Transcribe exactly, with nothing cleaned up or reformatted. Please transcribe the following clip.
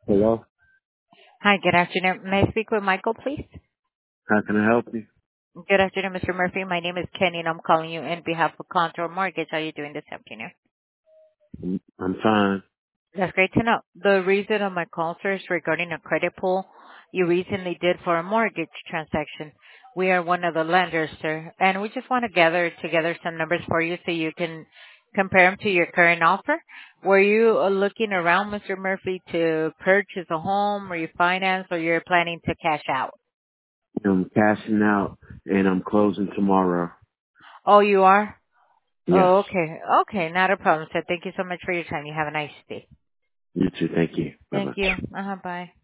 Hello? Hi, good afternoon. May I speak with Michael, please? How can I help you? Good afternoon, Mister Murphy. My name is Kenny, and I'm calling you in behalf of Contour Mortgage. How are you doing this afternoon? I'm I'm fine. That's great to know. The reason of my call, sir, is regarding a credit pull you recently did for a mortgage transaction. We are one of the lenders, sir, and we just want to gather together some numbers for you so you can compare them to your current offer. Were you uh, looking around, Mister Murphy, to purchase a home, refinance, or you're planning to cash out? I'm cashing out and I'm closing tomorrow. Oh, you are? Yes. Oh, okay. Okay, not a problem, sir. Thank you so much for your time. You have a nice day. You too. Thank you. Bye Thank bye. you. Uh-huh, bye.